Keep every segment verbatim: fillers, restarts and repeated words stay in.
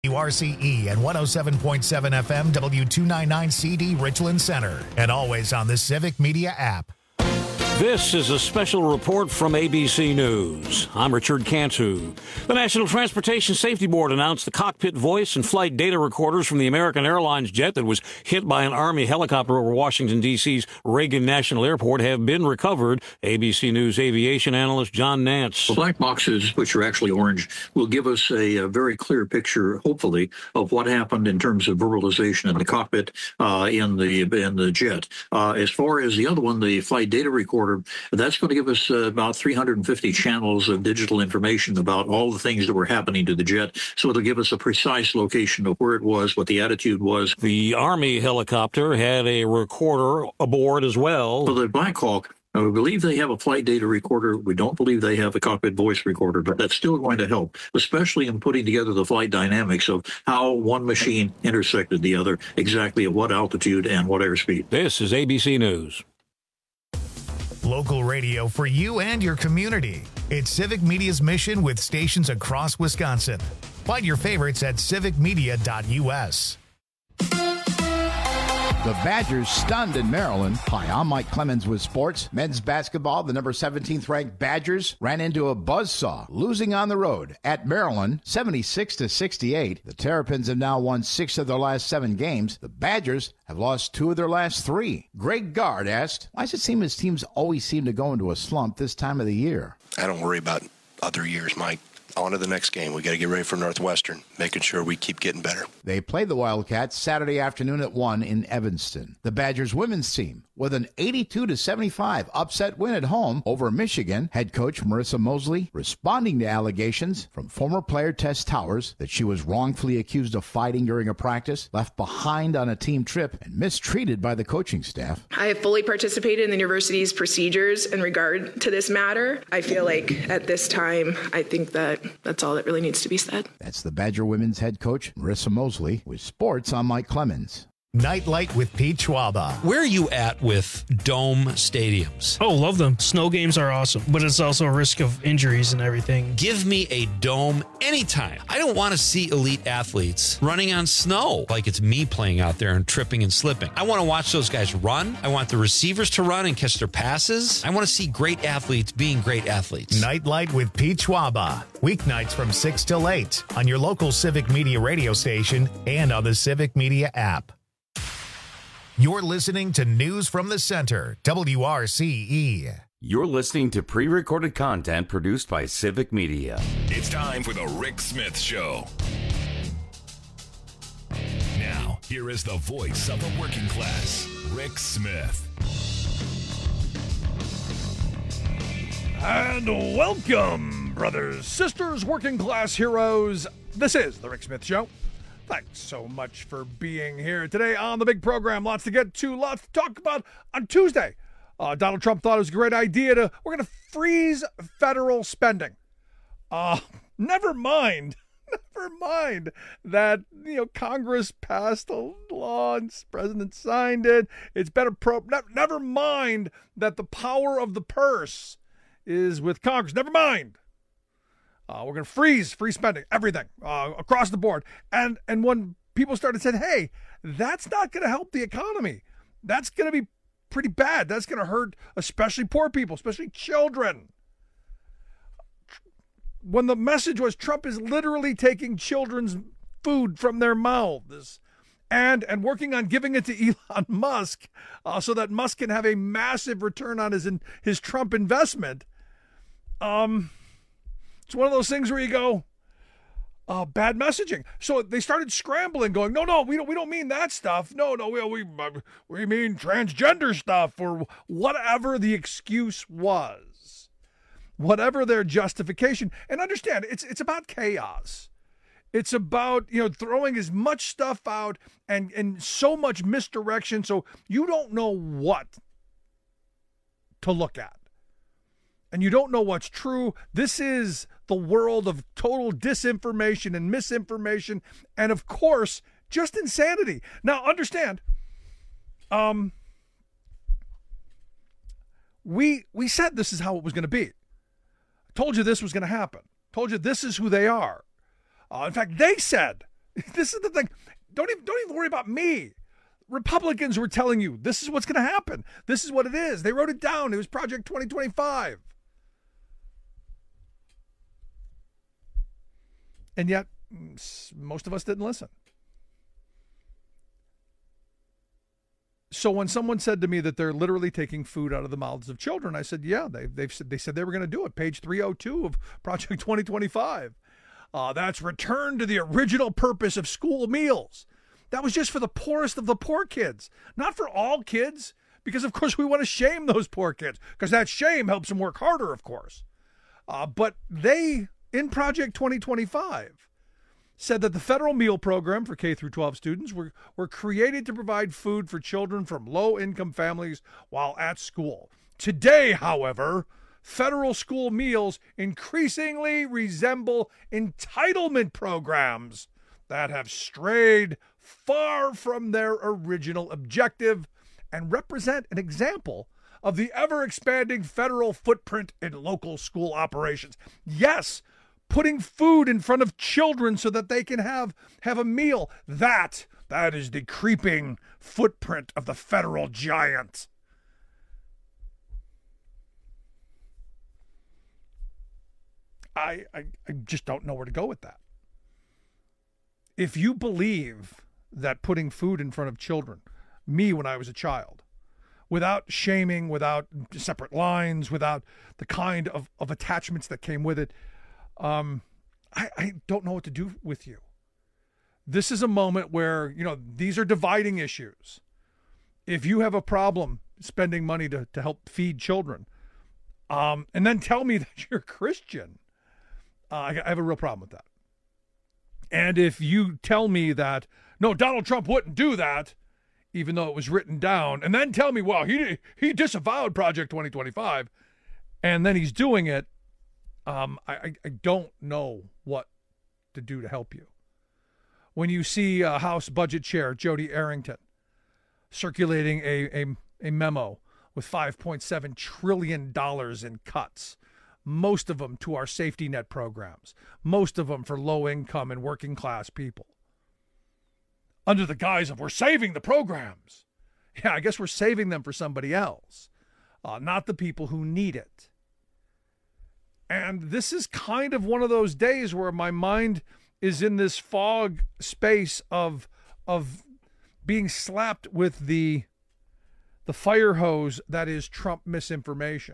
W R C E and one oh seven point seven F M W two ninety-nine C D Richland Center, and always on the Civic Media app. This is a special report from A B C News. I'm Richard Cantu. The National Transportation Safety Board announced the cockpit voice and flight data recorders from the American Airlines jet that was hit by an Army helicopter over Washington, D C's Reagan National Airport have been recovered. A B C News aviation analyst John Nance. The black boxes, which are actually orange, will give us a, a very clear picture, hopefully, of what happened in terms of verbalization in the cockpit uh, in the in the jet. Uh, as far as the other one, the flight data recorder, that's going to give us uh, about three hundred fifty channels of digital information about all the things that were happening to the jet. So it'll give us a precise location of where it was, what the attitude was. The Army helicopter had a recorder aboard as well. So the Black Hawk, I believe they have a flight data recorder. We don't believe they have a cockpit voice recorder, but that's still going to help, especially in putting together the flight dynamics of how one machine intersected the other, exactly at what altitude and what airspeed. This is A B C News. Local radio for you and your community. It's Civic Media's mission with stations across Wisconsin. Find your favorites at civic media dot U S. The Badgers stunned in Maryland. Hi, I'm Mike Clemens with sports. Men's basketball, the number seventeenth ranked Badgers ran into a buzzsaw, losing on the road at Maryland, seventy-six to sixty-eight. The Terrapins have now won six of their last seven games. The Badgers have lost two of their last three. Greg Gard asked, why does it seem his teams always seem to go into a slump this time of the year? I don't worry about other years, Mike. On to the next game. We got to get ready for Northwestern, making sure we keep getting better. They played the Wildcats Saturday afternoon at one in Evanston. The Badgers women's team, with an eighty-two to seventy-five upset win at home over Michigan, head coach Marissa Mosley responding to allegations from former player Tess Towers that she was wrongfully accused of fighting during a practice, left behind on a team trip, and mistreated by the coaching staff. I have fully participated in the university's procedures in regard to this matter. I feel like at this time, I think that that's all that really needs to be said. That's the Badger women's head coach, Marissa Mosley. With sports, I'm Mike Clemens. Nightlight with Pete Schwaba. Where are you at with dome stadiums? Oh, love them. Snow games are awesome, but it's also a risk of injuries and everything. Give me a dome anytime. I don't want to see elite athletes running on snow like it's me playing out there and tripping and slipping. I want to watch those guys run. I want the receivers to run and catch their passes. I want to see great athletes being great athletes. Nightlight with Pete Schwaba. Weeknights from six till eight on your local Civic Media radio station and on the Civic Media app. You're listening to News from the Center, W R C E. You're listening to pre-recorded content produced by Civic Media. It's time for the Rick Smith Show. Now, here is the voice of the working class, Rick Smith. And welcome, brothers, sisters, working class heroes. This is the Rick Smith Show. Thanks so much for being here today on the big program. Lots to get to, lots to talk about. On Tuesday, uh, Donald Trump thought it was a great idea to, we're going to freeze federal spending. Uh, never mind, never mind that, you know, Congress passed a law and the president signed it. It's better pro, ne- never mind that the power of the purse is with Congress. Never mind. Uh, we're going to freeze free spending, everything uh, across the board. And and when people started saying, hey, that's not going to help the economy. That's going to be pretty bad. That's going to hurt especially poor people, especially children. When the message was Trump is literally taking children's food from their mouths and, and working on giving it to Elon Musk uh, so that Musk can have a massive return on his, his Trump investment. Um... It's one of those things where you go, uh, bad messaging. So they started scrambling, going, no, no, we don't, we don't mean that stuff. No, no, we, we, we mean transgender stuff, or whatever the excuse was, whatever their justification. And understand, it's it's about chaos. It's about, you know, throwing as much stuff out and and so much misdirection, so you don't know what to look at. And you don't know what's true. This is the world of total disinformation and misinformation, and of course, just insanity. Now, understand, um, we we said this is how it was going to be. I told you this was going to happen. Told you this is who they are. Uh, in fact, they said This is the thing. Don't even, don't even worry about me. Republicans were telling you this is what's going to happen. This is what it is. They wrote it down. It was Project twenty twenty-five. And yet, most of us didn't listen. So when someone said to me that they're literally taking food out of the mouths of children, I said, yeah, they, they've said, they said they were going to do it. Page three oh two of Project twenty twenty-five. Uh, that's return to the original purpose of school meals. That was just for the poorest of the poor kids, not for all kids, because, of course, we want to shame those poor kids, because that shame helps them work harder, of course. Uh, but they, in Project twenty twenty-five, said that the federal meal program for K through twelve students were, were created to provide food for children from low-income families while at school. Today, however, federal school meals increasingly resemble entitlement programs that have strayed far from their original objective and represent an example of the ever-expanding federal footprint in local school operations. Yes, putting food in front of children so that they can have, have a meal. That, that is the creeping footprint of the federal giant. I, I, I just don't know where to go with that. If you believe that putting food in front of children, me when I was a child, without shaming, without separate lines, without the kind of, of attachments that came with it, um, I, I don't know what to do with you. This is a moment where, you know, these are dividing issues. If you have a problem spending money to, to help feed children, um, and then tell me that you're Christian, uh, I, I have a real problem with that. And if you tell me that, no, Donald Trump wouldn't do that, even though it was written down, and then tell me, well, he he disavowed Project twenty twenty-five, and then he's doing it, um, I, I don't know what to do to help you. When you see uh, House Budget Chair Jody Arrington circulating a, a, a memo with five point seven trillion dollars in cuts, most of them to our safety net programs, most of them for low-income and working-class people, under the guise of we're saving the programs. Yeah, I guess we're saving them for somebody else, uh, not the people who need it. And this is kind of one of those days where my mind is in this fog space of of being slapped with the the fire hose that is Trump misinformation.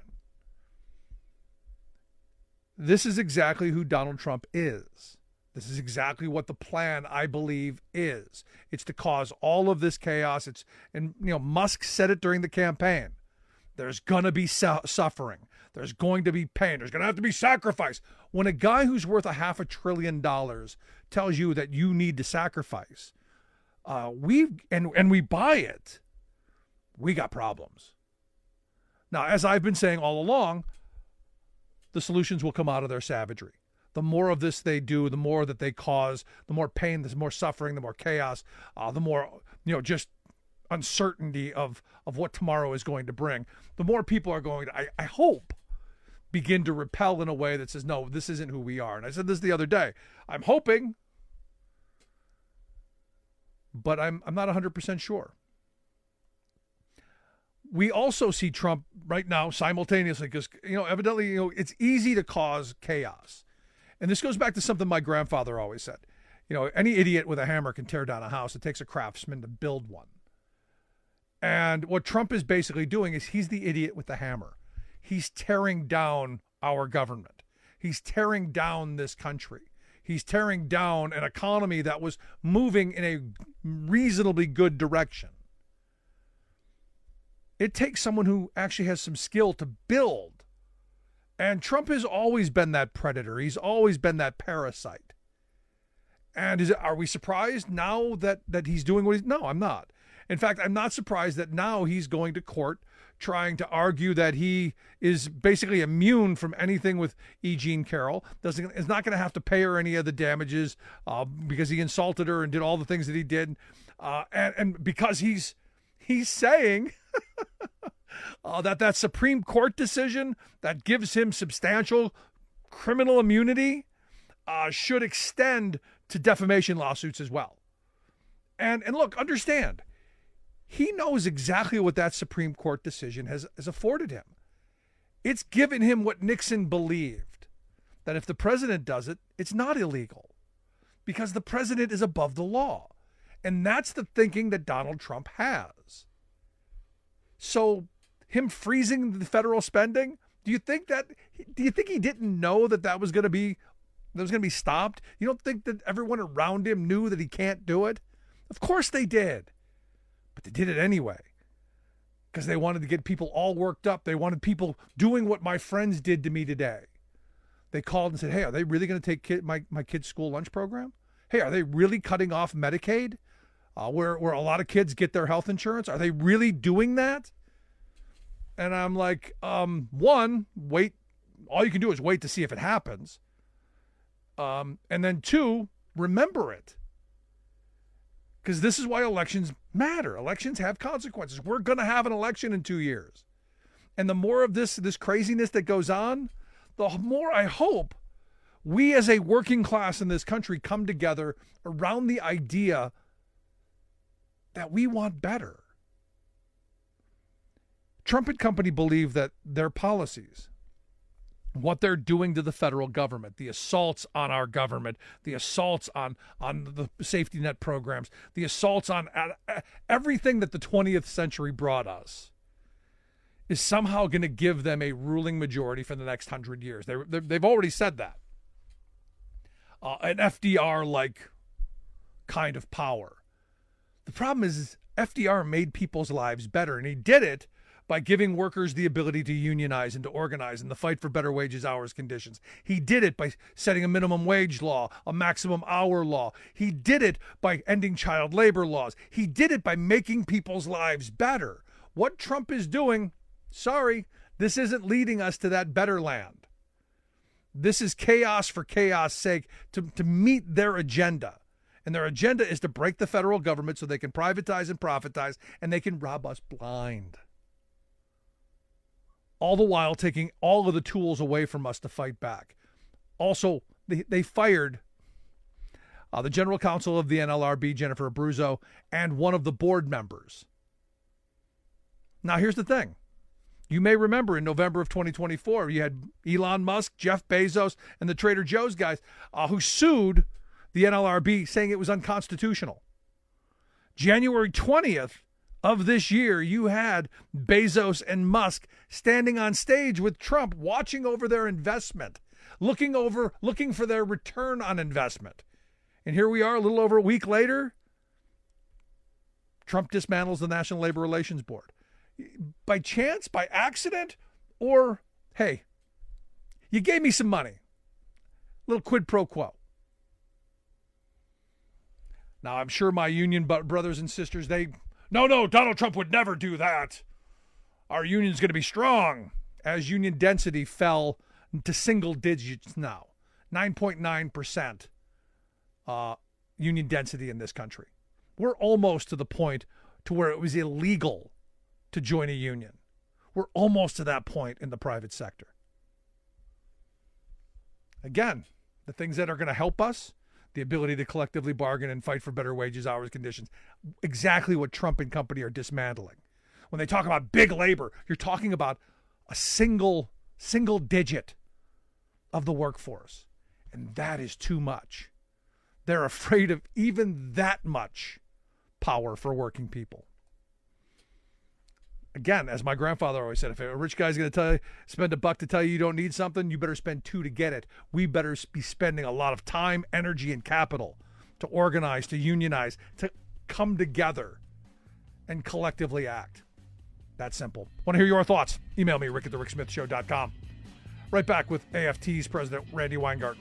This is exactly who Donald Trump is. This is exactly what the plan, I believe, is. It's to cause all of this chaos. It's, and you know, Musk said it during the campaign. There's going to be su- suffering. There's going to be pain. There's going to have to be sacrifice. When a guy who's worth a half a trillion dollars tells you that you need to sacrifice, uh, we and and we buy it, we got problems. Now, as I've been saying all along, the solutions will come out of their savagery. The more of this they do, the more that they cause, the more pain, the more suffering, the more chaos, uh, the more, you know, just uncertainty of, of what tomorrow is going to bring. The more people are going to, I, I hope, begin to repel in a way that says, no, this isn't who we are. And I said this the other day. I'm hoping, but I'm I'm not one hundred percent sure. We also see Trump right now simultaneously because, you know, evidently, you know, it's easy to cause chaos. And this goes back to something my grandfather always said. You know, any idiot with a hammer can tear down a house. It takes a craftsman to build one. And what Trump is basically doing is he's the idiot with the hammer. He's tearing down our government. He's tearing down this country. He's tearing down an economy that was moving in a reasonably good direction. It takes someone who actually has some skill to build. And Trump has always been that predator. He's always been that parasite. And is it, are we surprised now that, that he's doing what he's... No, I'm not. In fact, I'm not surprised that now he's going to court trying to argue that he is basically immune from anything with E. Jean Carroll. Doesn't, is not going to have to pay her any of the damages uh, because he insulted her and did all the things that he did. Uh, and, and because he's he's saying... uh, that that Supreme Court decision that gives him substantial criminal immunity uh, should extend to defamation lawsuits as well. And and look, understand, he knows exactly what that Supreme Court decision has, has afforded him. It's given him what Nixon believed, that if the president does it, it's not illegal because the president is above the law. And that's the thinking that Donald Trump has. So him freezing the federal spending, do you think that, do you think he didn't know that that was going to be, that was going to be stopped? You don't think that everyone around him knew that he can't do it? Of course they did. But they did it anyway. Because they wanted to get people all worked up. They wanted people doing what my friends did to me today. They called and said, hey, are they really going to take kid, my, my kid's school lunch program? Hey, are they really cutting off Medicaid, uh, where, where a lot of kids get their health insurance? Are they really doing that? And I'm like, um, one, wait. All you can do is wait to see if it happens. Um, and then two, remember it. Because this is why elections matter. Elections have consequences. We're going to have an election in two years. And the more of this, this craziness that goes on, the more I hope we as a working class in this country come together around the idea that we want better. Trump and company believe that their policies, what they're doing to the federal government, the assaults on our government, the assaults on, on the safety net programs, the assaults on uh, everything that the twentieth century brought us, is somehow going to give them a ruling majority for the next hundred years. They, they've already said that. Uh, an F D R-like kind of power. The problem is F D R made people's lives better, and he did it by giving workers the ability to unionize and to organize in the fight for better wages, hours, conditions. He did it by setting a minimum wage law, a maximum hour law. He did it by ending child labor laws. He did it by making people's lives better. What Trump is doing, sorry, this isn't leading us to that better land. This is chaos for chaos' sake to, to meet their agenda. And their agenda is to break the federal government so they can privatize and profitize, and they can rob us blind. All the while taking all of the tools away from us to fight back. Also, they, they fired uh, the general counsel of the N L R B, Jennifer Abruzzo, and one of the board members. Now, here's the thing. You may remember in November of twenty twenty-four, you had Elon Musk, Jeff Bezos, and the Trader Joe's guys uh, who sued the N L R B saying it was unconstitutional. January twentieth of this year, you had Bezos and Musk standing on stage with Trump, watching over their investment, looking over, looking for their return on investment. And here we are a little over a week later, Trump dismantles the National Labor Relations Board. By chance, by accident, or, hey, you gave me some money. Little quid pro quo. Now, I'm sure my union brothers and sisters, they, no, no, Donald Trump would never do that. Our union's going to be strong. As union density fell to single digits now. nine point nine percent uh, union density in this country. We're almost to the point to where it was illegal to join a union. We're almost to that point in the private sector. Again, the things that are going to help us, the ability to collectively bargain and fight for better wages, hours, conditions, exactly what Trump and company are dismantling. When they talk about big labor, you're talking about a single, single digit of the workforce. And that is too much. They're afraid of even that much power for working people. Again, as my grandfather always said, if a rich guy's going to tell you, spend a buck to tell you you don't need something, you better spend two to get it. We better be spending a lot of time, energy, and capital to organize, to unionize, to come together and collectively act. That's simple. Want to hear your thoughts? Email me, rick at the rick smith show dot com. Right back with A F T's President Randy Weingarten.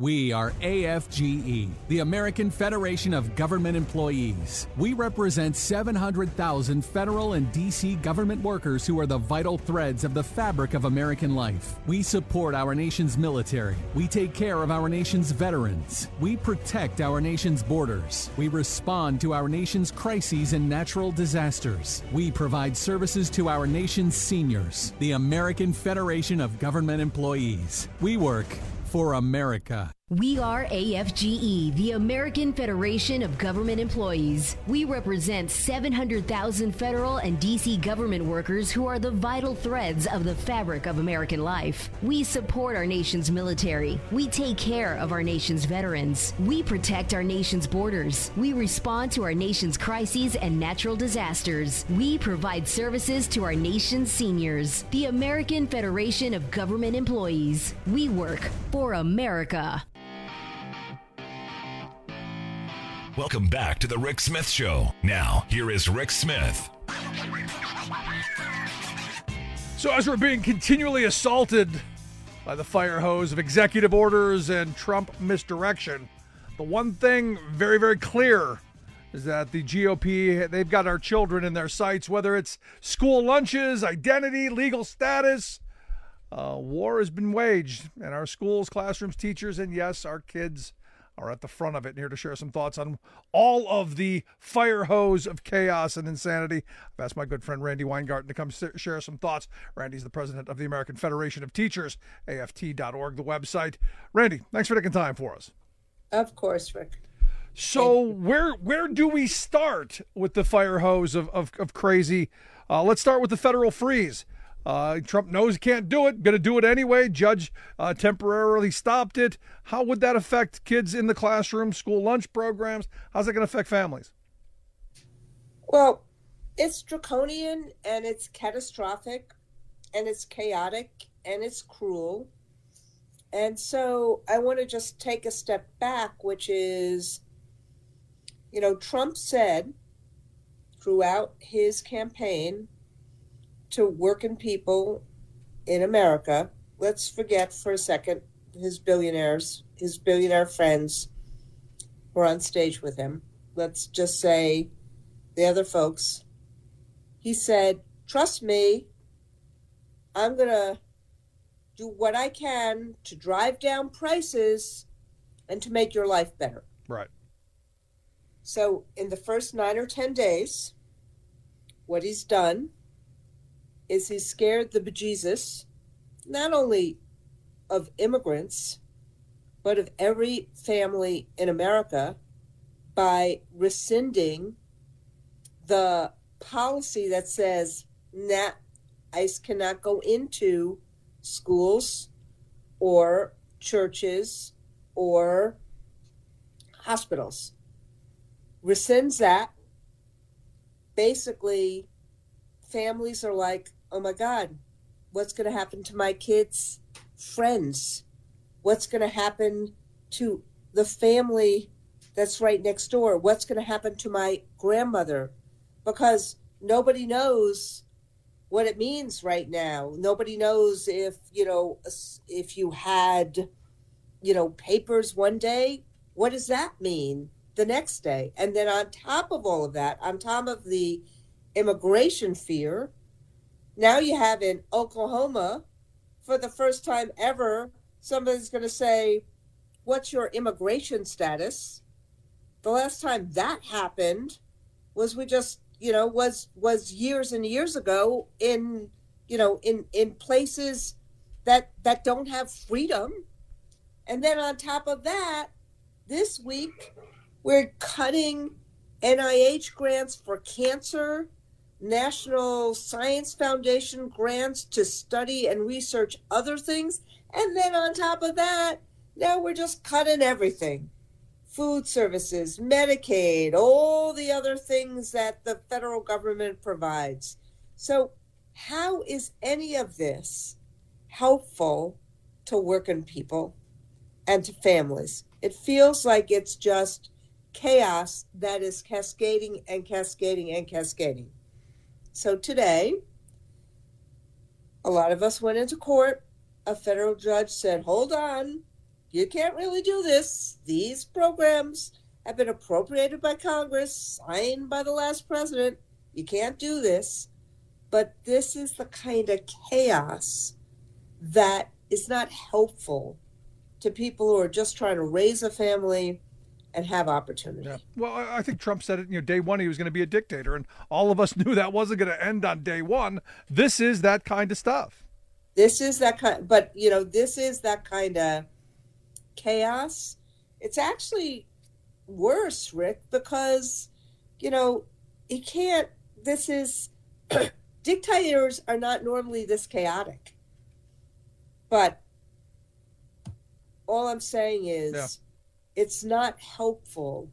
We are A F G E, the American Federation of Government Employees. We represent seven hundred thousand federal and D C government workers who are the vital threads of the fabric of American life. We support our nation's military. We take care of our nation's veterans. We protect our nation's borders. We respond to our nation's crises and natural disasters. We provide services to our nation's seniors. The American Federation of Government Employees. We work for America. We are A F G E, the American Federation of Government Employees. We represent seven hundred thousand federal and D C government workers who are the vital threads of the fabric of American life. We support our nation's military. We take care of our nation's veterans. We protect our nation's borders. We respond to our nation's crises and natural disasters. We provide services to our nation's seniors. The American Federation of Government Employees. We work for America. Welcome back to the Rick Smith Show. Now, here is Rick Smith. So as we're being continually assaulted by the fire hose of executive orders and Trump misdirection, the one thing very, very clear is that the G O P, they've got our children in their sights, whether it's school lunches, identity, legal status. Uh, war has been waged, and our schools, classrooms, teachers, and yes, our kids are at the front of it. And here to share some thoughts on all of the fire hose of chaos and insanity, I've asked my good friend Randy Weingarten to come share some thoughts. Randy's the president of the American Federation of Teachers, A F T dot org, the website. Randy, thanks for taking time for us. Of course, Rick. So where where do we start with the fire hose of, of, of crazy? Uh, let's start with the federal freeze. Uh, Trump knows he can't do it, going to do it anyway. Judge uh, temporarily stopped it. How would that affect kids in the classroom, school lunch programs? How's that going to affect families? Well, it's draconian and it's catastrophic and it's chaotic and it's cruel. And so I want to just take a step back, which is, you know, Trump said throughout his campaign to working people in America, let's forget for a second his billionaires, his billionaire friends were on stage with him. Let's just say the other folks. He said, trust me, I'm going to do what I can to drive down prices and to make your life better. Right. So in the first nine or ten days, what he's done is he scared the bejesus, not only of immigrants, but of every family in America by rescinding the policy that says nah, ICE cannot go into schools or churches or hospitals. Rescinds that. Basically, families are like, oh my God, what's going to happen to my kids' friends? What's going to happen to the family that's right next door? What's going to happen to my grandmother? Because nobody knows what it means right now. Nobody knows if, you know, if you had, you know, papers one day, what does that mean the next day? And then on top of all of that, on top of the immigration fear, now you have in Oklahoma, for the first time ever, somebody's going to say, what's your immigration status? The last time that happened was we just, you know, was was years and years ago in, you know, in, in places that that don't have freedom. And then on top of that, this week, we're cutting N I H grants for cancer, National Science Foundation grants to study and research other things. And then on top of that, now we're just cutting everything. Food services, Medicaid, all the other things that the federal government provides. So how is any of this helpful to working people and to families? It feels like it's just chaos that is cascading and cascading and cascading. So today, a lot of us went into court. A federal judge said, hold on, you can't really do this. These programs have been appropriated by Congress, signed by the last president. You can't do this. But this is the kind of chaos that is not helpful to people who are just trying to raise a family and have opportunity. Yeah. Well, I think Trump said it, you know, day one he was going to be a dictator, and all of us knew that wasn't going to end on day one. This is that kind of stuff. This is that kind, but, you know, this is that kind of chaos. It's actually worse, Rick, because, you know, you can't, this is, dictators are not normally this chaotic. But all I'm saying is, yeah. It's not helpful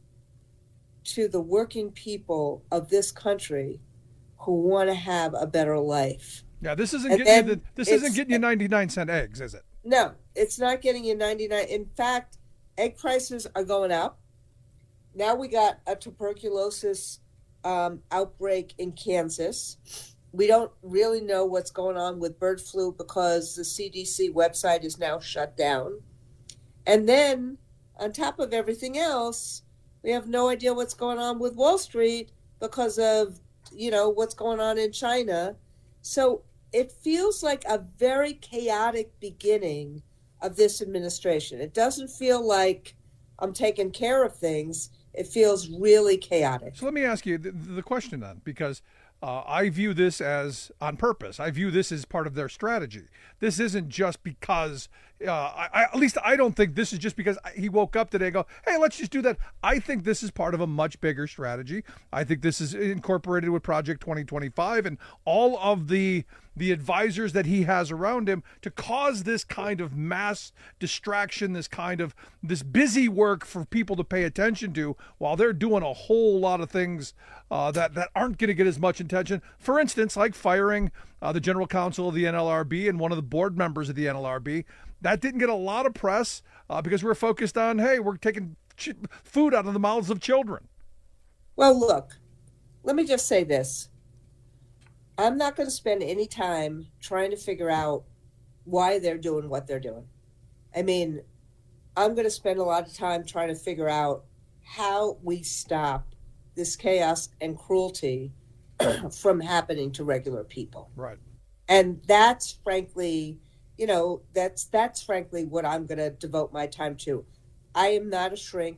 to the working people of this country who want to have a better life. Yeah, this isn't and getting you the, this isn't getting you ninety-nine cent eggs, is it? No, it's not getting you ninety-nine. In fact, egg prices are going up. Now we got a tuberculosis um, outbreak in Kansas. We don't really know what's going on with bird flu because the C D C website is now shut down. And then on top of everything else, we have no idea what's going on with Wall Street because of, you know, what's going on in China. So it feels like a very chaotic beginning of this administration. It doesn't feel like I'm taking care of things. It feels really chaotic. So let me ask you the, the question then, because uh, I view this as on purpose. I view this as part of their strategy. This isn't just because, uh, I, I, at least I don't think this is just because he woke up today and go, hey, let's just do that. I think this is part of a much bigger strategy. I think this is incorporated with Project twenty twenty-five and all of the the advisors that he has around him to cause this kind of mass distraction, this kind of this busy work for people to pay attention to while they're doing a whole lot of things uh, that, that aren't going to get as much attention. For instance, like firing uh, the general counsel of the N L R B and one of the board members of the N L R B. That didn't get a lot of press uh, because we're focused on, hey, we're taking ch- food out of the mouths of children. Well, look, let me just say this. I'm not going to spend any time trying to figure out why they're doing what they're doing. I mean, I'm going to spend a lot of time trying to figure out how we stop this chaos and cruelty from happening to regular people. Right. And that's frankly, you know, that's that's frankly what I'm going to devote my time to. I am not a shrink.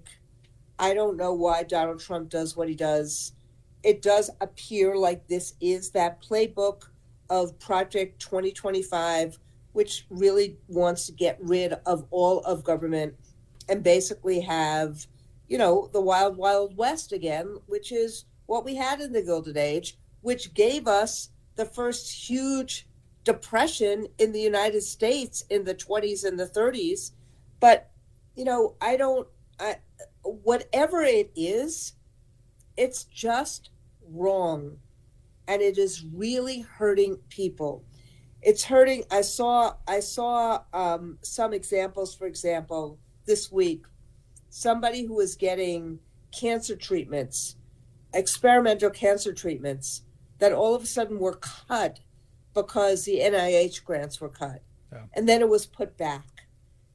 I don't know why Donald Trump does what he does. It does appear like this is that playbook of Project twenty twenty-five, which really wants to get rid of all of government and basically have, you know, the wild, wild west again, which is what we had in the Gilded Age, which gave us the first huge depression in the United States in the twenties and the thirties. But, you know, I don't, I, whatever it is, it's just wrong. And it is really hurting people. It's hurting. I saw, I saw um, some examples, for example, this week, somebody who was getting cancer treatments, experimental cancer treatments, that all of a sudden were cut because the N I H grants were cut. Yeah. And then it was put back.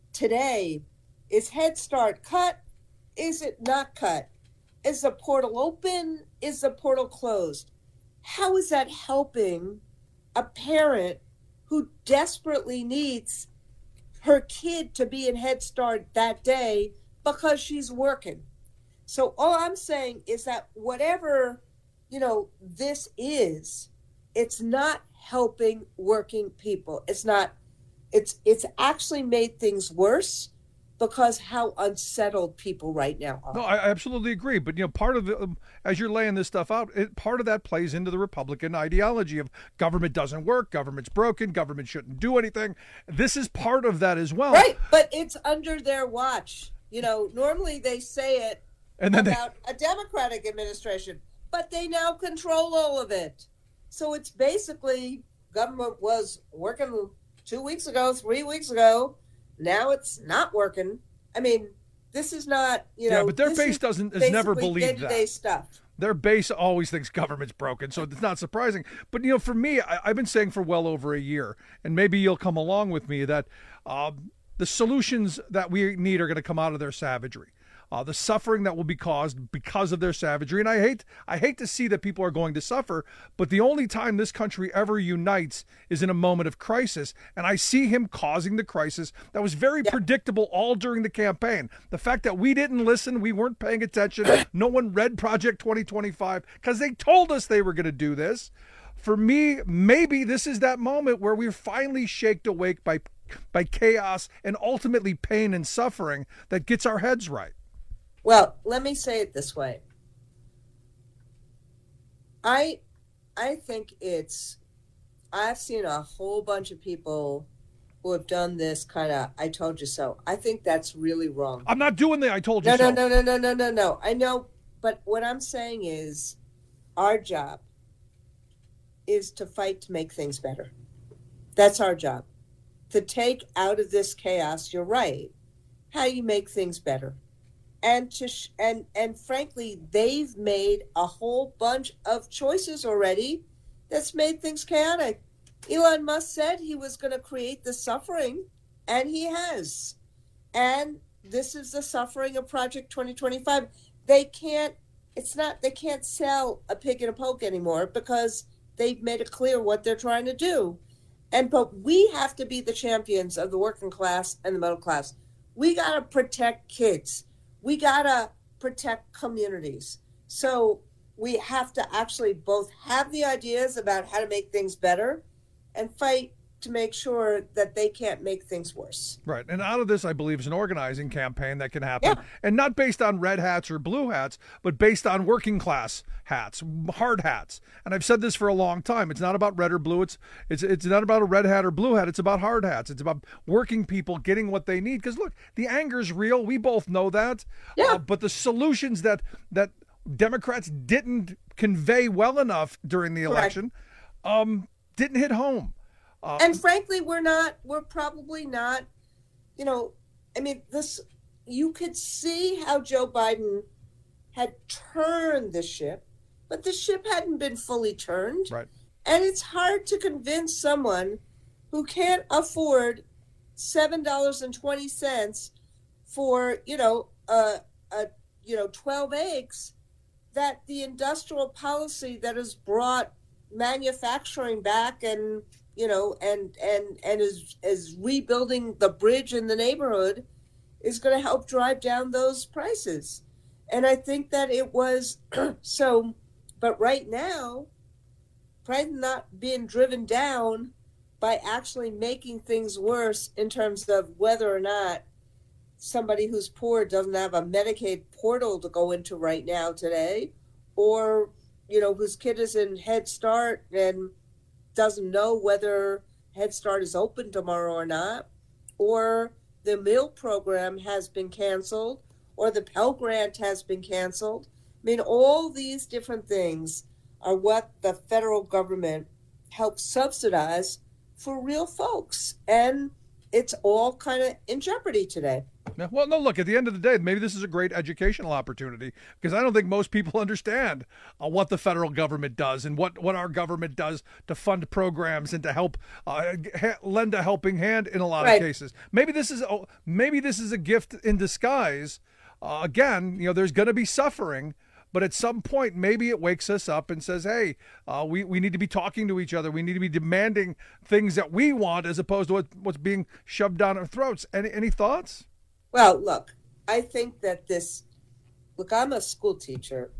Today, is Head Start cut? Is it not cut? Is the portal open? Is the portal closed? How is that helping a parent who desperately needs her kid to be in Head Start that day because she's working? So all I'm saying is that whatever, you know, this is, it's not helping working people. It's not, it's it's actually made things worse because how unsettled people right now are. No, I absolutely agree. But, you know, part of the, um, as you're laying this stuff out, it, part of that plays into the Republican ideology of government doesn't work, government's broken, government shouldn't do anything. This is part of that as well. Right, but it's under their watch. You know, normally they say it and then about they... a Democratic administration, but they now control all of it. So it's basically government was working two weeks ago, three weeks ago. Now it's not working. I mean, this is not, you know. Yeah, but their base doesn't has never believed day-to-day that. Stuff. Their base always thinks government's broken, so it's not surprising. But, you know, for me, I, I've been saying for well over a year, and maybe you'll come along with me, that uh, the solutions that we need are going to come out of their savagery. Uh, the suffering that will be caused because of their savagery. And I hate I hate to see that people are going to suffer, but the only time this country ever unites is in a moment of crisis. And I see him causing the crisis that was very yeah. predictable all during the campaign. The fact that we didn't listen, we weren't paying attention, no one read Project twenty twenty-five because they told us they were going to do this. For me, maybe this is that moment where we're finally shaked awake by by chaos and ultimately pain and suffering that gets our heads right. Well, let me say it this way. I I think it's, I've seen a whole bunch of people who have done this kind of, I told you so. I think that's really wrong. I'm not doing the I told you no, so. No, no, no, no, no, no, no. I know, but what I'm saying is our job is to fight to make things better. That's our job. To take out of this chaos, you're right. How do you make things better? And to sh- and and frankly, they've made a whole bunch of choices already that's made things chaotic. Elon Musk said he was going to create the suffering, and he has. And this is the suffering of Project twenty twenty-five. They can't. It's not. They can't sell a pig in a poke anymore because they've made it clear what they're trying to do. And but we have to be the champions of the working class and the middle class. We got to protect kids. We got to protect communities. So we have to actually both have the ideas about how to make things better and fight to make sure that they can't make things worse. Right. And out of this, I believe, is an organizing campaign that can happen. Yeah. And not based on red hats or blue hats, but based on working class hats, hard hats. And I've said this for a long time. It's not about red or blue. It's it's it's not about a red hat or blue hat. It's about hard hats. It's about working people getting what they need. Because, look, the anger's real. We both know that. Yeah. Uh, but the solutions that that Democrats didn't convey well enough during the election um, didn't hit home. Um, and frankly, we're not, we're probably not, you know, I mean, this, you could see how Joe Biden had turned the ship, but the ship hadn't been fully turned. Right. And it's hard to convince someone who can't afford seven dollars and twenty cents for, you know, a, a, you know, twelve eggs, that the industrial policy that has brought manufacturing back and, you know, and and and is is rebuilding the bridge in the neighborhood is going to help drive down those prices. And I think that it was so, but right now, probably not being driven down by actually making things worse in terms of whether or not somebody who's poor doesn't have a Medicaid portal to go into right now today, or, you know, whose kid is in Head Start and doesn't know whether Head Start is open tomorrow or not, or the meal program has been canceled, or the Pell Grant has been canceled. I mean, all these different things are what the federal government helps subsidize for real folks. And it's all kind of in jeopardy today. Yeah, well, no, look, at the end of the day, maybe this is a great educational opportunity, because I don't think most people understand uh, what the federal government does and what, what our government does to fund programs and to help uh, ha- lend a helping hand in a lot right. of cases. Maybe this is oh, maybe this is a gift in disguise. Uh, again, you know, there's going to be suffering, but at some point, maybe it wakes us up and says, hey, uh, we, we need to be talking to each other. We need to be demanding things that we want as opposed to what, what's being shoved down our throats. Any any thoughts? Well, look, I think that this, look, I'm a school teacher,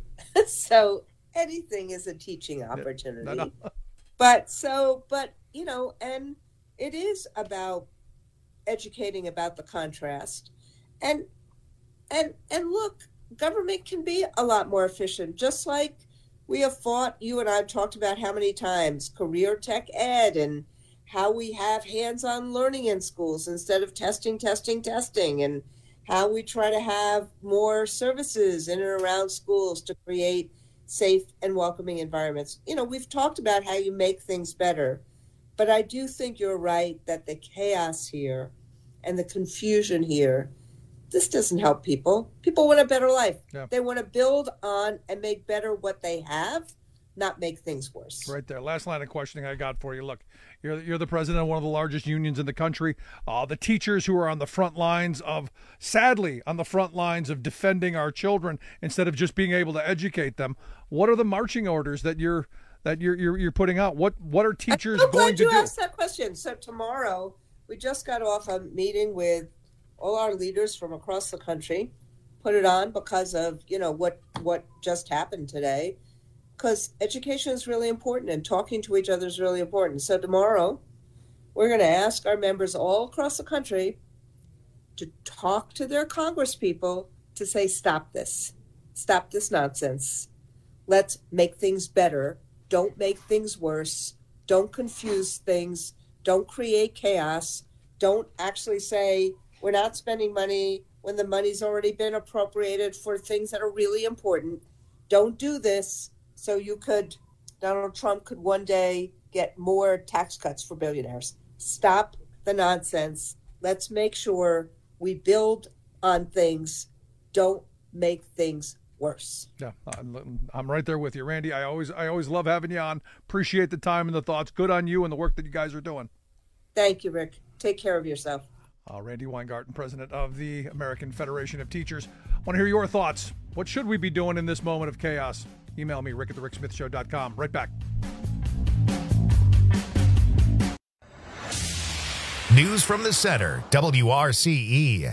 so anything is a teaching opportunity. No, no. But so, but, you know, and it is about educating about the contrast. And, and, and look, government can be a lot more efficient, just like we have fought, you and I have talked about how many times, career tech ed, and how we have hands-on learning in schools instead of testing, testing, testing, and how we try to have more services in and around schools to create safe and welcoming environments. You know, we've talked about how you make things better, but I do think you're right that the chaos here and the confusion here, this doesn't help people. People want a better life. Yeah. They want to build on and make better what they have, not make things worse. Right there. Last line of questioning I got for you. Look, you're you're the president of one of the largest unions in the country. Uh, the teachers who are on the front lines of, sadly, on the front lines of defending our children instead of just being able to educate them. What are the marching orders that you're that you're you're, you're putting out? What what are teachers I'm going glad to you do? asked that question. So tomorrow, we just got off a meeting with all our leaders from across the country. Put it on because of, you know, what what just happened today. Because education is really important and talking to each other is really important. So tomorrow, we're going to ask our members all across the country to talk to their congresspeople to say, stop this. Stop this nonsense. Let's make things better. Don't make things worse. Don't confuse things. Don't create chaos. Don't actually say we're not spending money when the money's already been appropriated for things that are really important. Don't do this. So you could, Donald Trump could one day get more tax cuts for billionaires. Stop the nonsense. Let's make sure we build on things. Don't make things worse. Yeah, I'm, I'm right there with you, Randi. I always, I always love having you on. Appreciate the time and the thoughts. Good on you and the work that you guys are doing. Thank you, Rick. Take care of yourself. Uh, Randi Weingarten, president of the American Federation of Teachers. I want to hear your thoughts. What should we be doing in this moment of chaos? Email me, rick at the rick smith show dot com. Right back. News from the center, W R C E.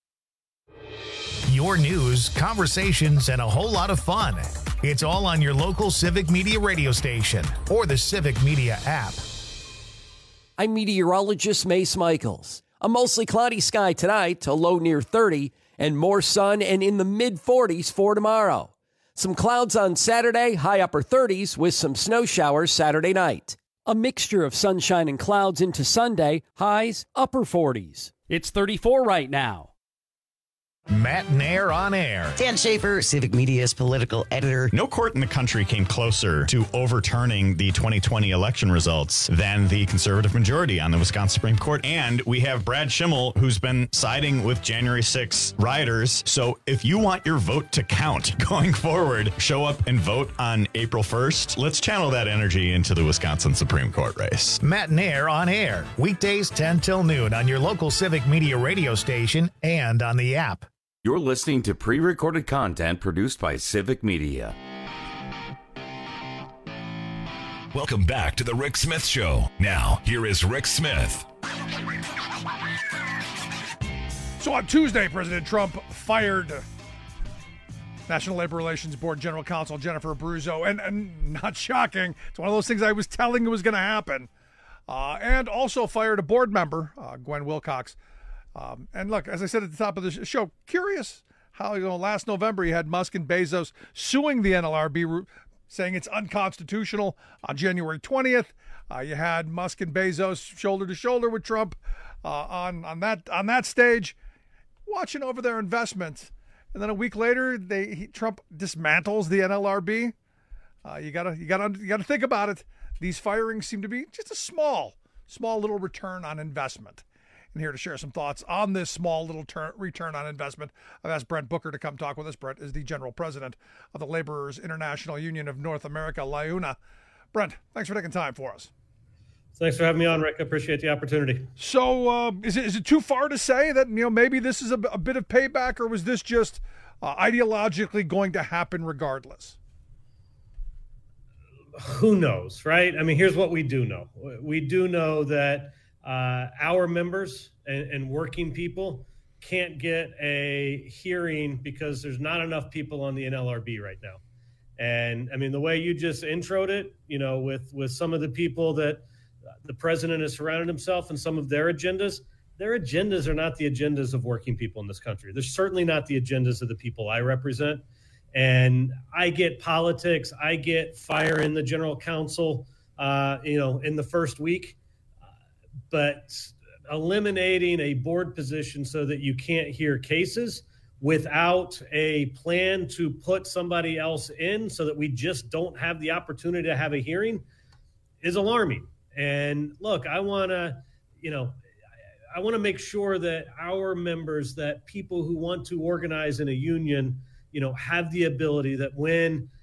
Your news, conversations, and a whole lot of fun. It's all on your local Civic Media radio station or the Civic Media app. I'm meteorologist Mace Michaels. A mostly cloudy sky tonight, a low near thirty, and more sun and in the mid forties for tomorrow. Some clouds on Saturday, high upper thirties, with some snow showers Saturday night. A mixture of sunshine and clouds into Sunday, highs upper forties. It's thirty-four right now. Matt Nair on air. Dan Schaefer, Civic Media's political editor. No court in the country came closer to overturning the twenty twenty election results than the conservative majority on the Wisconsin Supreme Court. And we have Brad Schimmel, who's been siding with January sixth rioters. So if you want your vote to count going forward, show up and vote on April first. Let's channel that energy into the Wisconsin Supreme Court race. Matt Nair on air. Weekdays ten till noon on your local Civic Media radio station and on the app. You're listening to pre-recorded content produced by Civic Media. Welcome back to the Rick Smith Show. Now, here is Rick Smith. So on Tuesday, President Trump fired National Labor Relations Board General Counsel Jennifer Abruzzo, and, and not shocking, it's one of those things I was telling you was going to happen, uh, and also fired a board member, uh, Gwen Wilcox. Um, and look, as I said at the top of the show, curious how, you know, last November you had Musk and Bezos suing the N L R B, saying it's unconstitutional. On January twentieth, uh, you had Musk and Bezos shoulder to shoulder with Trump uh, on on that on that stage, watching over their investments. And then a week later, they he, Trump dismantles the N L R B. Uh, you gotta you gotta you gotta think about it. These firings seem to be just a small, small little return on investment. And here to share some thoughts on this small little ter- return on investment, I've asked Brent Booker to come talk with us. Brent is the general president of the Laborers International Union of North America, L I U N A. Brent, thanks for taking time for us. Thanks for having me on, Rick. I appreciate the opportunity. So uh, is, it, is it too far to say that, you know, maybe this is a, a bit of payback, or was this just uh, ideologically going to happen regardless? Who knows, right? I mean, here's what we do know. We do know that Uh, our members and, and working people can't get a hearing because there's not enough people on the N L R B right now. And I mean, the way you just introed it, you know, with, with some of the people that the president has surrounded himself and some of their agendas, their agendas are not the agendas of working people in this country. They're certainly not the agendas of the people I represent. And I get politics. I get fire in the general counsel, uh, you know, in the first week. But eliminating a board position so that you can't hear cases without a plan to put somebody else in so that we just don't have the opportunity to have a hearing is alarming. And look, I want to, you know, I want to make sure that our members, that people who want to organize in a union, you know, have the ability that when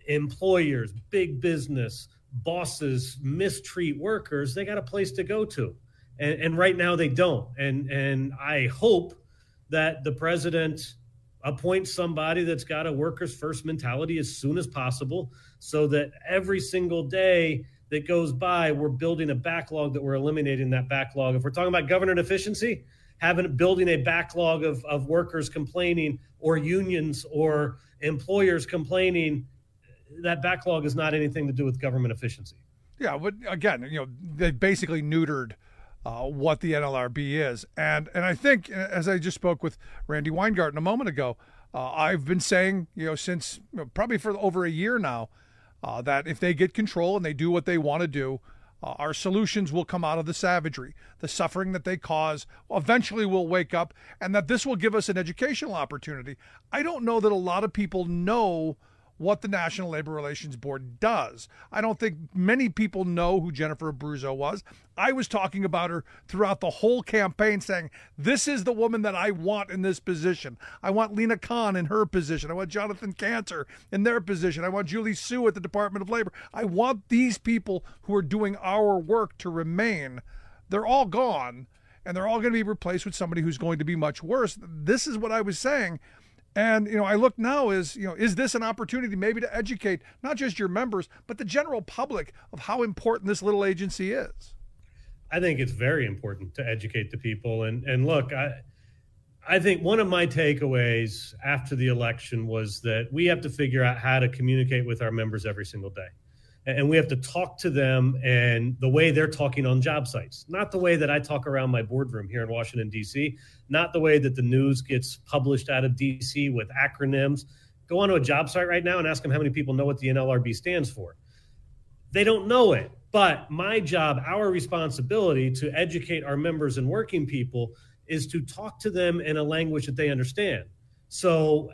employers, big business, bosses mistreat workers, they got a place to go to. And, and right now they don't. And, and I hope that the president appoints somebody that's got a workers first mentality as soon as possible, so that every single day that goes by, we're building a backlog, that we're eliminating that backlog. If we're talking about government efficiency, having building a backlog of, of workers complaining, or unions or employers complaining, that backlog has not anything to do with government efficiency. Yeah, but again, you know, they basically neutered uh, what the N L R B is. And and I think, as I just spoke with Randy Weingarten a moment ago, uh, I've been saying, you know, since you know, probably for over a year now, uh, that if they get control and they do what they want to do, uh, our solutions will come out of the savagery. The suffering that they cause eventually will wake up, and that this will give us an educational opportunity. I don't know that a lot of people know what the National Labor Relations Board does. I don't think many people know who Jennifer Abruzzo was. I was talking about her throughout the whole campaign, saying, this is the woman that I want in this position. I want Lena Khan in her position. I want Jonathan Cantor in their position. I want Julie Su at the Department of Labor. I want these people who are doing our work to remain. They're all gone, and they're all going to be replaced with somebody who's going to be much worse. This is what I was saying. And, you know, I look now is, you know, is this an opportunity maybe to educate not just your members, but the general public of how important this little agency is? I think it's very important to educate the people. And, and look, I, I think one of my takeaways after the election was that we have to figure out how to communicate with our members every single day. And we have to talk to them and the way they're talking on job sites, not the way that I talk around my boardroom here in Washington, D C, not the way that the news gets published out of D C with acronyms. Go onto a job site right now and ask them how many people know what the N L R B stands for. They don't know it, but my job, our responsibility to educate our members and working people is to talk to them in a language that they understand. So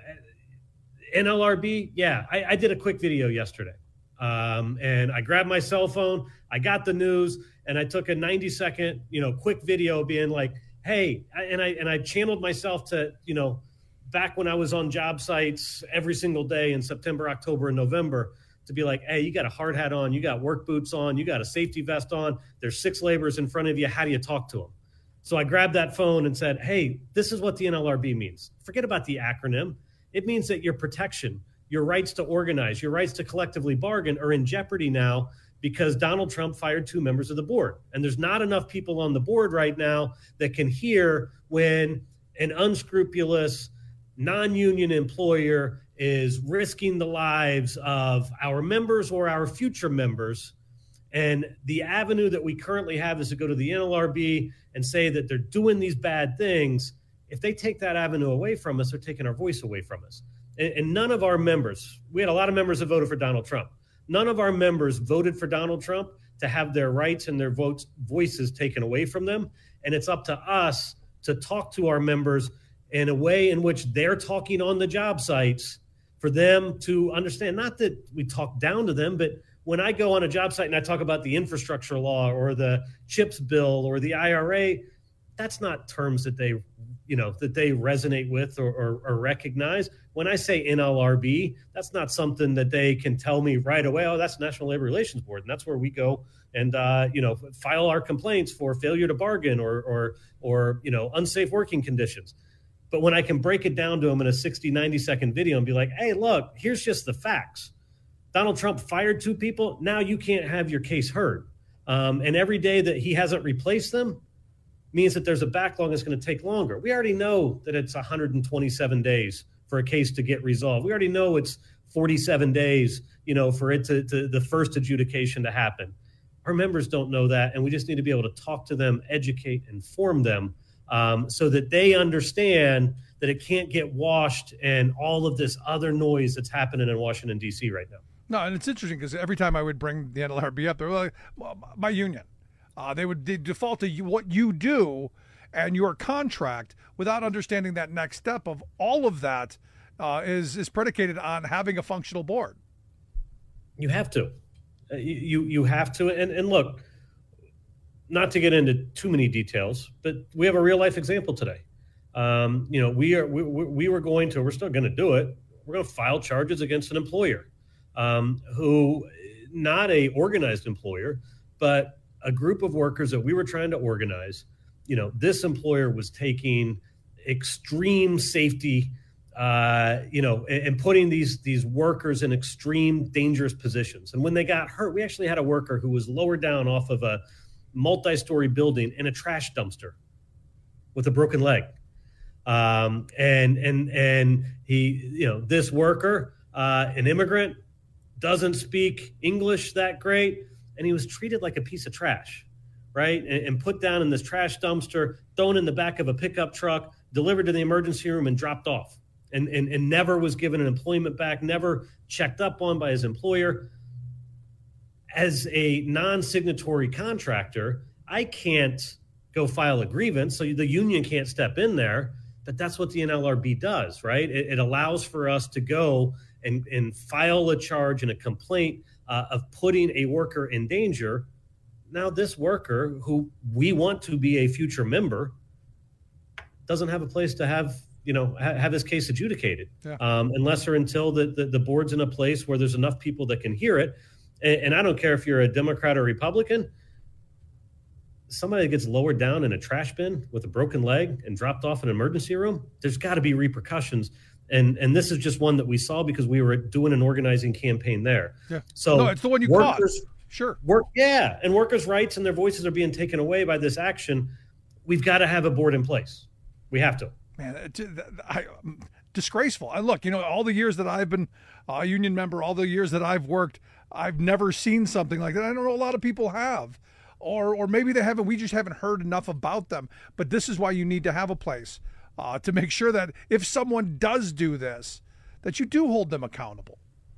N L R B, yeah, I, I did a quick video yesterday. Um, and I grabbed my cell phone, I got the news, and I took a ninety second, you know, quick video being like, hey, and I, and I channeled myself to, you know, back when I was on job sites every single day in September, October, and November, to be like, hey, you got a hard hat on, you got work boots on, you got a safety vest on, there's six laborers in front of you. How do you talk to them? So I grabbed that phone and said, hey, this is what the N L R B means. Forget about the acronym. It means that your protection, your rights to organize, your rights to collectively bargain are in jeopardy now because Donald Trump fired two members of the board. And there's not enough people on the board right now that can hear when an unscrupulous, non-union employer is risking the lives of our members or our future members. And the avenue that we currently have is to go to the N L R B and say that they're doing these bad things. If they take that avenue away from us, they're taking our voice away from us. And none of our members, we had a lot of members that voted for Donald Trump. None of our members voted for Donald Trump to have their rights and their votes, voices taken away from them. And it's up to us to talk to our members in a way in which they're talking on the job sites for them to understand. Not that we talk down to them, but when I go on a job site and I talk about the infrastructure law or the CHIPS bill or the I R A, that's not terms that they you know, that they resonate with or, or, or recognize. When I say N L R B, that's not something that they can tell me right away. Oh, that's National Labor Relations Board. And that's where we go and, uh, you know, file our complaints for failure to bargain or, or, or, you know, unsafe working conditions. But when I can break it down to them in a sixty, ninety second video and be like, hey, look, here's just the facts. Donald Trump fired two people. Now you can't have your case heard. Um, and every day that he hasn't replaced them means that there's a backlog that's going to take longer. We already know that it's one hundred twenty-seven days for a case to get resolved. We already know it's forty-seven days, you know, for it to, to the first adjudication to happen. Our members don't know that, and we just need to be able to talk to them, educate, inform them um, so that they understand that it can't get washed and all of this other noise that's happening in Washington, D C right now. No, and it's interesting because every time I would bring the N L R B up, they're like, well, my union. Uh, they would they default to you, what you do and your contract without understanding that next step of all of that uh, is is predicated on having a functional board. You have to. Uh, you you have to. And, and look, not to get into too many details, but we have a real life example today. Um, you know, we are we, we were going to, we're still going to do it. We're going to file charges against an employer um, who, not a organized employer, but a group of workers that we were trying to organize. You know, this employer was taking extreme safety, uh, you know, and, and putting these these workers in extreme dangerous positions. And when they got hurt, we actually had a worker who was lowered down off of a multi-story building in a trash dumpster with a broken leg. Um, and and and he, you know, this worker, uh, an immigrant, doesn't speak English that great, and he was treated like a piece of trash, right? And, and put down in this trash dumpster, thrown in the back of a pickup truck, delivered to the emergency room, and dropped off, and and, and never was given an employment back, never checked up on by his employer. As a non-signatory contractor, I can't go file a grievance, so the union can't step in there. But that's what the N L R B does, right? It, it allows for us to go and, and file a charge and a complaint uh, of putting a worker in danger. Now, this worker, who we want to be a future member, doesn't have a place to have, you know, ha- have his case adjudicated, yeah. um, unless or until the, the, the board's in a place where there's enough people that can hear it. And, and I don't care if you're a Democrat or Republican. Somebody that gets lowered down in a trash bin with a broken leg and dropped off in an emergency room, there's got to be repercussions. And and this is just one that we saw because we were doing an organizing campaign there. Yeah. So no, it's the one you workers, caught. Sure. Work, yeah. And workers' rights and their voices are being taken away by this action. We've got to have a board in place. We have to. Man, it, I, disgraceful. I look, you know, all the years that I've been a union member, all the years that I've worked, I've never seen something like that. I don't know a lot of people have. Or or maybe they haven't, we just haven't heard enough about them. But this is why you need to have a place uh, to make sure that if someone does do this, that you do hold them accountable.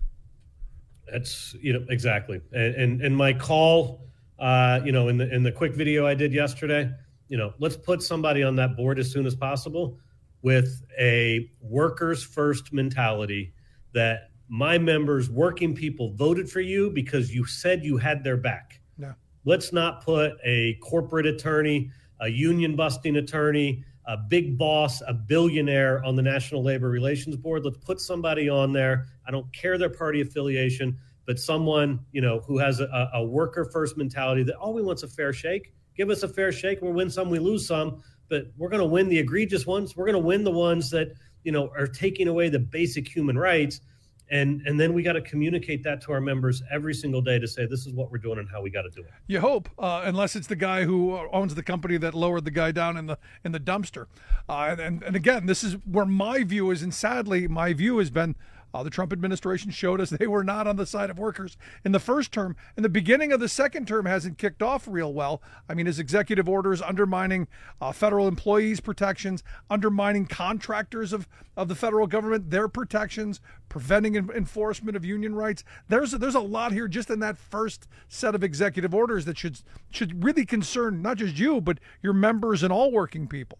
That's, you know, exactly. And and, and my call, uh, you know, in the in the quick video I did yesterday, you know, let's put somebody on that board as soon as possible with a workers first mentality that my members, working people voted for you because you said you had their back. Yeah. Let's not put a corporate attorney, a union busting attorney, a big boss, a billionaire on the National Labor Relations Board. Let's put somebody on there. I don't care their party affiliation, but someone, you know, who has a, a worker first mentality that all we want's a fair shake. Give us a fair shake. We'll win some, we lose some, but we're going to win the egregious ones. We're going to win the ones that, you know, are taking away the basic human rights. And and then we got to communicate that to our members every single day to say, this is what we're doing and how we got to do it. You hope, uh, unless it's the guy who owns the company that lowered the guy down in the in the dumpster. Uh, and, and again, this is where my view is. And sadly, my view has been uh, the Trump administration showed us they were not on the side of workers in the first term. And the beginning of the second term hasn't kicked off real well. I mean, his executive orders undermining uh, federal employees' protections, undermining contractors of, of the federal government, their protections, preventing enforcement of union rights. There's there's a lot here just in that first set of executive orders that should should really concern not just you, but your members and all working people.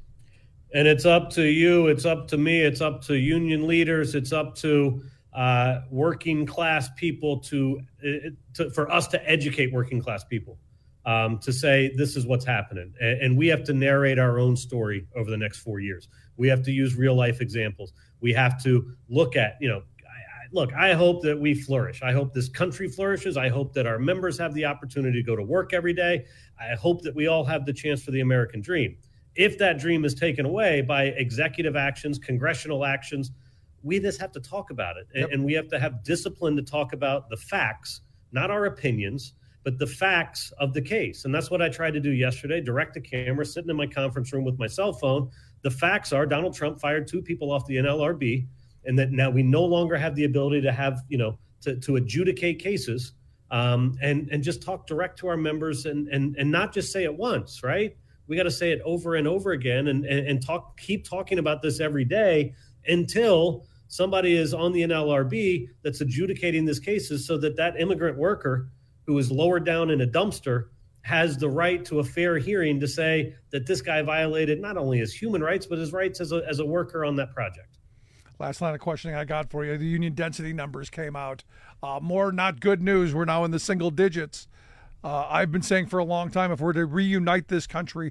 And it's up to you, it's up to me, it's up to union leaders, it's up to uh, working class people to, to for us to educate working class people, um, to say this is what's happening. And, and we have to narrate our own story over the next four years. We have to use real life examples. We have to look at, you know, I, I, look, I hope that we flourish. I hope this country flourishes. I hope that our members have the opportunity to go to work every day. I hope that we all have the chance for the American dream. If that dream is taken away by executive actions, congressional actions, we just have to talk about it. Yep. And we have to have discipline to talk about the facts, not our opinions, but the facts of the case. And that's what I tried to do yesterday, direct to camera, sitting in my conference room with my cell phone. The facts are Donald Trump fired two people off the N L R B, and that now we no longer have the ability to have, you know, to, to adjudicate cases, um, and, and just talk direct to our members and, and, and not just say it once, right? We got to say it over and over again and, and, and talk, keep talking about this every day until somebody is on the N L R B that's adjudicating these cases so that that immigrant worker who is lowered down in a dumpster has the right to a fair hearing to say that this guy violated not only his human rights, but his rights as a, as a worker on that project. Last line of questioning I got for you. The union density numbers came out. Uh, more not good news. We're now in the single digits. Uh, I've been saying for a long time, if we're to reunite this country,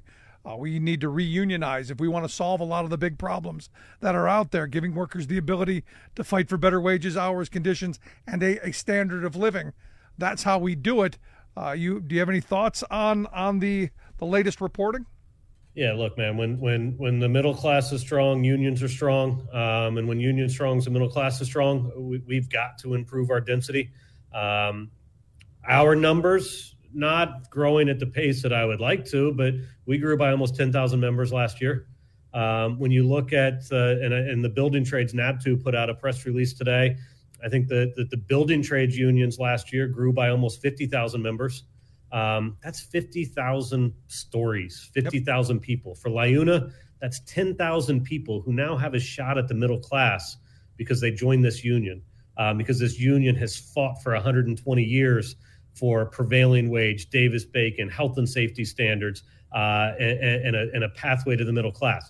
Uh, we need to reunionize if we want to solve a lot of the big problems that are out there, giving workers the ability to fight for better wages, hours, conditions, and a, a standard of living. That's how we do it. Uh, you do you have any thoughts on on the the latest reporting? Yeah, look, man, when when when the middle class is strong, unions are strong. Um, and when union strong, the middle class is strong, we, we've got to improve our density. Um, our numbers, not growing at the pace that I would like to, but we grew by almost ten thousand members last year. Um, when you look at, uh, and, and the building trades, N A B two put out a press release today. I think that the, the building trades unions last year grew by almost fifty thousand members. Um, that's fifty thousand stories, fifty thousand yep. people. For LiUNA, that's ten thousand people who now have a shot at the middle class because they joined this union, um, because this union has fought for one hundred twenty years for prevailing wage, Davis-Bacon, health and safety standards, uh, and, and, a, and a pathway to the middle class.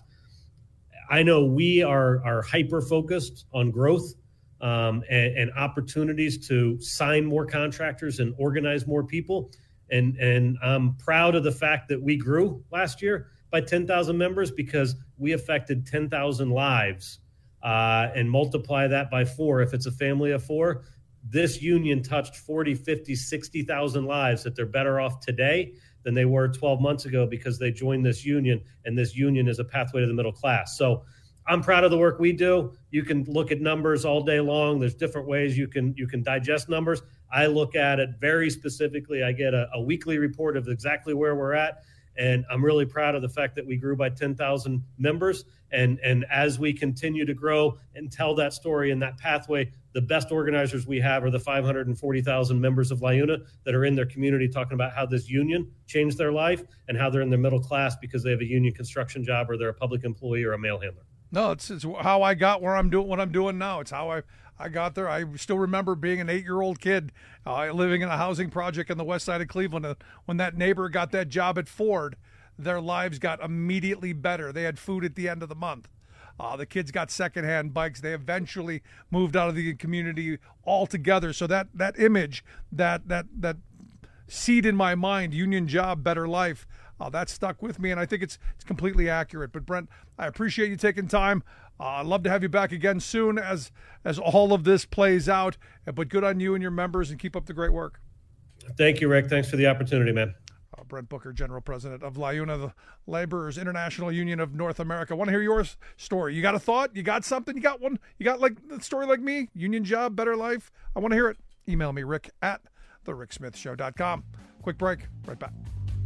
I know we are, are hyper-focused on growth um, and, and opportunities to sign more contractors and organize more people. And, and I'm proud of the fact that we grew last year by ten thousand members because we affected ten thousand lives, uh, and multiply that by four. If it's a family of four, this union touched forty, fifty, sixty thousand lives that they're better off today than they were twelve months ago because they joined this union, and this union is a pathway to the middle class. So I'm proud of the work we do. You can look at numbers all day long. There's different ways you can you can digest numbers. I look at it very specifically. I get a, a weekly report of exactly where we're at, and I'm really proud of the fact that we grew by ten thousand members. And, and as we continue to grow and tell that story and that pathway, the best organizers we have are the five hundred forty thousand members of LiUNA that are in their community talking about how this union changed their life and how they're in their middle class because they have a union construction job or they're a public employee or a mail handler. No, it's, it's how I got where I'm doing what I'm doing now. It's how I, I got there. I still remember being an eight-year-old kid uh, living in a housing project in the west side of Cleveland. Uh, when that neighbor got that job at Ford, their lives got immediately better. They had food at the end of the month. Uh, the kids got secondhand bikes. They eventually moved out of the community altogether. So that that image, that that that seed in my mind, union job, better life, uh, that stuck with me, and I think it's it's completely accurate. But Brent, I appreciate you taking time. Uh, I'd love to have you back again soon as as all of this plays out. But good on you and your members, and keep up the great work. Thank you, Rick. Thanks for the opportunity, man. Uh, Brent Booker, General President of LiUNA, the Laborers International Union of North America. I want to hear your story. You got a thought? You got something? You got one? You got like a story like me? Union job, better life? I want to hear it. Email me, Rick at the rick smith show dot com. Quick break. Right back.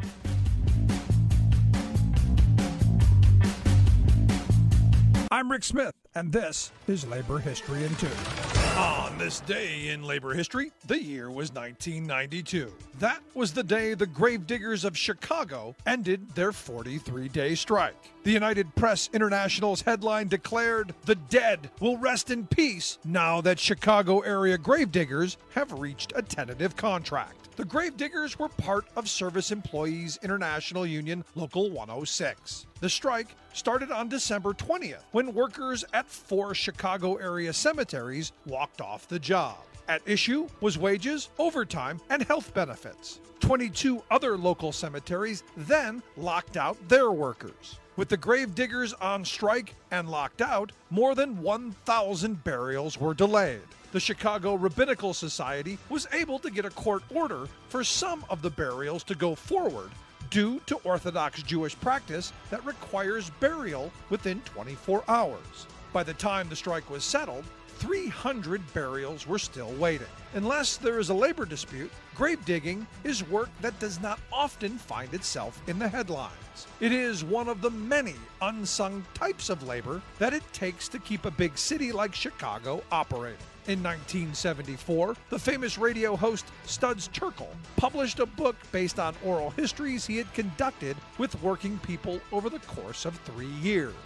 I'm Rick Smith, and this is Labor History in Two. On this day in labor history, the year was nineteen ninety-two. That was the day the gravediggers of Chicago ended their forty-three day strike. The United Press International's headline declared, "The dead will rest in peace now that Chicago area gravediggers have reached a tentative contract." The gravediggers were part of Service Employees International Union Local one oh six. The strike started on December twentieth when workers at four Chicago area cemeteries walked off the job. At issue was wages, overtime, and health benefits. twenty-two other local cemeteries then locked out their workers. With the gravediggers on strike and locked out, more than one thousand burials were delayed. The Chicago Rabbinical Society was able to get a court order for some of the burials to go forward due to Orthodox Jewish practice that requires burial within twenty-four hours. By the time the strike was settled, three hundred burials were still waiting. Unless there is a labor dispute, grave digging is work that does not often find itself in the headlines. It is one of the many unsung types of labor that it takes to keep a big city like Chicago operating. In nineteen seventy-four, the famous radio host Studs Terkel published a book based on oral histories he had conducted with working people over the course of three years.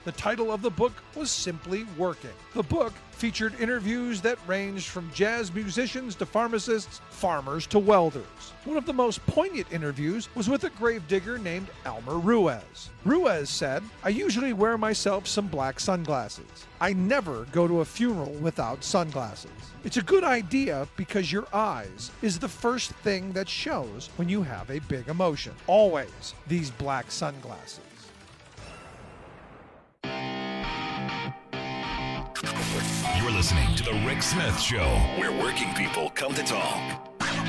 The title of the book was simply Working. The book featured interviews that ranged from jazz musicians to pharmacists, farmers to welders. One of the most poignant interviews was with a gravedigger named Elmer Ruiz. Ruiz said, "I usually wear myself some black sunglasses. I never go to a funeral without sunglasses. It's a good idea because your eyes is the first thing that shows when you have a big emotion. Always these black sunglasses." You're listening to The Rick Smith Show, where working people come to talk.